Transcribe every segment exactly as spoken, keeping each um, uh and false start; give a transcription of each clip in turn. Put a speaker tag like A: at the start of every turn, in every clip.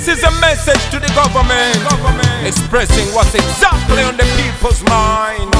A: This is a message to the government, government. expressing what's exactly on the people's mind.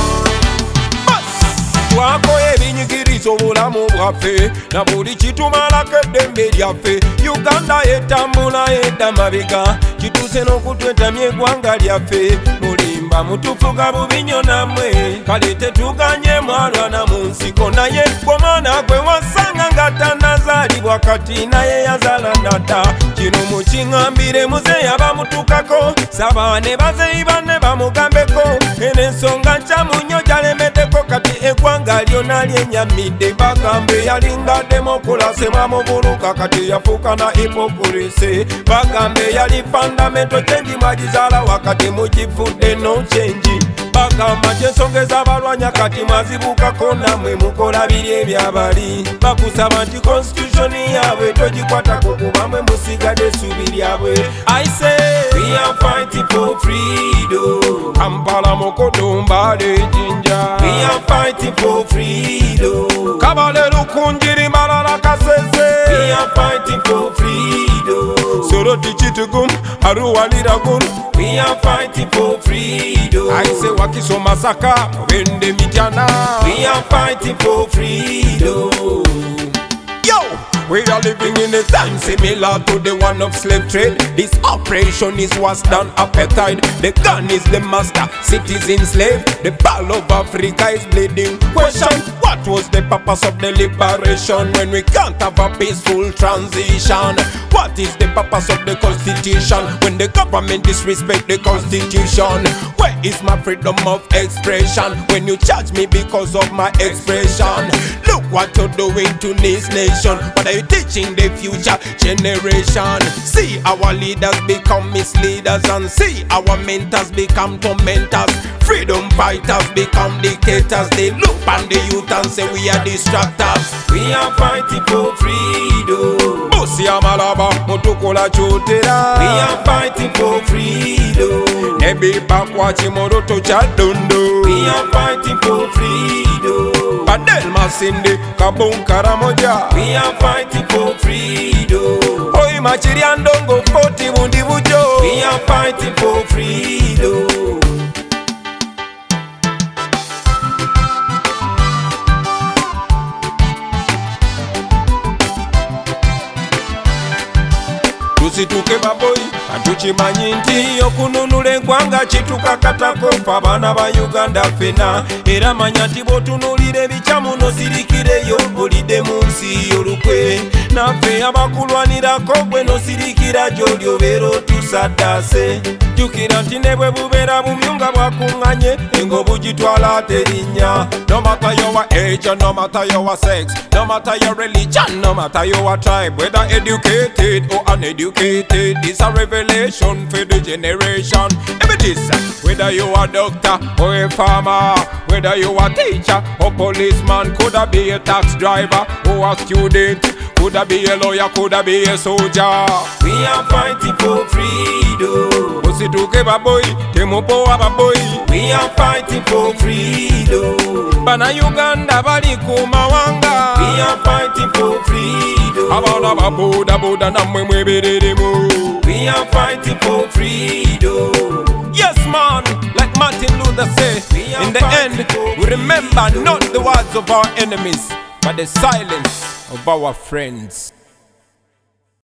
A: Twakola ebinyigiriza obulamu bwaffe na buli kitumalako eddembe lyaffe. Uganda etambula edda mabega kituuse n'okutwetamya eggwanga lyaffe. Mulimba mutufuga bubi nnyo nammwe kale tetuganye mwalwana mu nsiko naye gw'omwana gwe wasanga nga tannazaalibwa kati naye yazaala nadda. Kino mukiŋŋambire muzeeyi abamutukako saba ne bazeeyi banne bamugambeko eno ensonga nkyamu nnyo gyalemeddeko kati eggwanga lyonna lyenyamidde. Bagambe yalinga demokulasi bamubuluka kati yafuuka na hipokurisi. Bagambe yali fundamental change mwagizaala wakati mugifudde no change. Bagamba kyensongeza abalwanya kati mwazibukako nammwe mukola biri ebyabali. Bakusaba nti constitution yaabwe togikwatako kuba mwe musigadde essuubi lyabwe. I say we are fighting for freedom. Kampala Mukodo Mbale Jinja. We are fighting for freedom. Kabale Lukunjiri Malala Kasese. We are fighting for freedom. Soroti Chitugum Arua Liragun. We are fighting for freedom. I say Wakiso Masaka Wende Mitana. We are fighting for freedom. Yo! We are living in a time similar to the one of slave trade. This operation is worse than apartheid. The gun is the master, citizen slave. The ball of Africa is bleeding. Question, what was the purpose of the liberation when we can't have a peaceful transition? What is the purpose of the constitution when the government disrespect the constitution? Where is my freedom of expression when you charge me because of my expression? Look what you're doing to this nation. What are you teaching the future generation? See our leaders become misleaders and see our mentors become tormentors. Freedom fighters become dictators. They look on the youth and say we are distractors. We are fighting for freedom. Busi Amalaba Mutukola Chotera. We are fighting for freedom. Nebi Pakwachi Moroto Chadondo. We are fighting for freedom. Badel Masinde Kabun Karamoja. We are fighting for freedom. Oi Machiriandongo Koti Bundi Bujo. We are fighting for freedom. Tusituke baboyi atukimanyi nti okununula eggwanga kitukakatako ffe abaana ba Uganda ffena. Era manya nti bw'otunuulira ebikyamu nosirikireyo bulidde mu nsi y'olukwe. Naffe abakulwanirako gwe nosirikira gy'oli obeera otusaddaase. Jjukira nti ne bwe bubeera bumyu nga bwakuŋŋanye engo bugitwala ate erinnya. No matter your age, no matter your sex, no matter your religion, no matter your tribe, whether educated or uneducated, it's a revelation for the generation. Every this, whether you a doctor or a farmer, whether you a teacher or policeman, coulda be a tax driver or a student, coulda be a lawyer, coulda be a soldier. We are fighting for freedom. Musituke baboyi, temupowa baboyi. We are fighting for freedom. Bana Uganda bali ku mawanga. We are fighting for freedom. Abana baboda boda namwe mwebereremu. We are fighting for freedom. Yes man, like Martin Luther said, in the end we remember not the words of our enemies, but the silence of our friends.